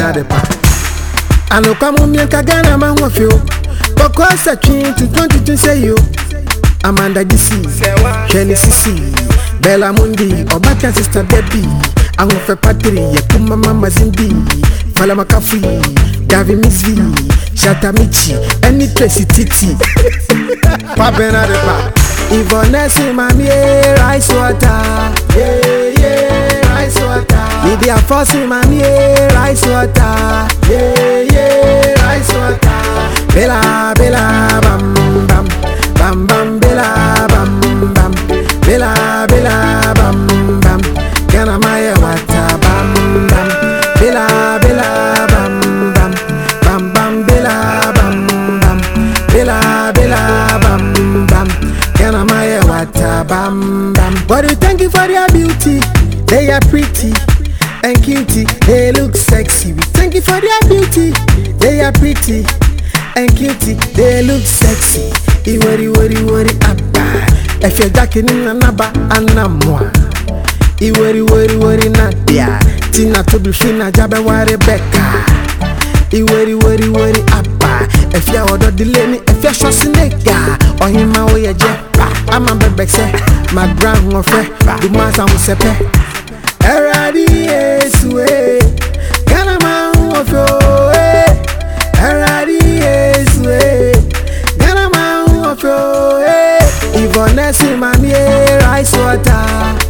Benadepa. I know come on, Kagana man of you. Because I came to 22 say you. Amanda DC, Kenny CC, Bella Mundi, Obaka sister Debbie. I'm with a patri, Yakuma Mama Zimbi, Falama Kafi, Gavi Mizvi, Shatamichi, and Tracy Titi. Pabenadepa. Ivonesi mami rice water, rice water. Idia fosi mami rice water, rice water. Bella bella bam bam bam bam bella bam bam bella bella bam bam. Kana maya water bam bam bella bella bam bam bam bam bella bam bam bella bella bam bam. Kana maya water bam bam. But we thank you for their beauty. They are pretty and cutie. They look sexy. We thank you for their beauty. They are pretty and cutie. They look sexy. Iwori abba. If you're jacking in anaba anamwa. Iwori nadia. Tina to be fina jabe wa Rebecca. Iwori abba. If you're order delay, if you're Schwarzenegger or him my way a jet. I'm a baby say my grand warfare. The master will sepe. Eradi eswe. Gana man of yo. Eradi eswe. Gana man of yo. Ivonesi mami rice water.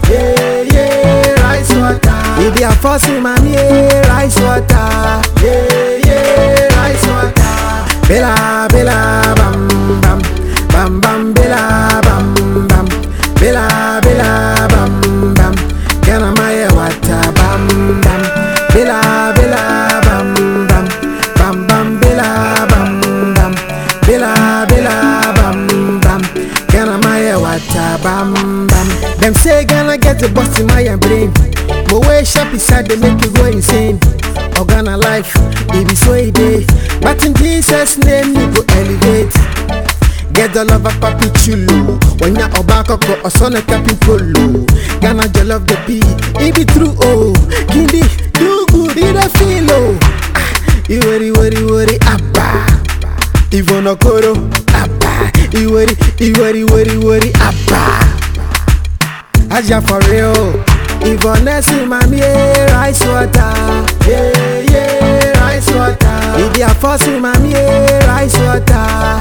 Rice water. Idia fosi mami rice water. Rice water. Bella bella bam bam bam bam bella bam bam bella bella bam bam. Kana maya water bam bam bella bella bam bam bam bam bella bam bam bella bella bam bam. Kana maya water bam bam. Them say gonna get the bust in my brain. But way sharp inside they make you go insane. Organa life, it is so it is. But in Jesus' name you go elevate. Get the love of papi chulo. When you're obako or son of capi polo. Gana you love the P. It be true oh. Kindi do good in a feel oh. Iwori abba. Ivono koro abba. Iwori abba. Aja for real. Ivonesi mami rice water. Rice water. Idia fosi mami rice water.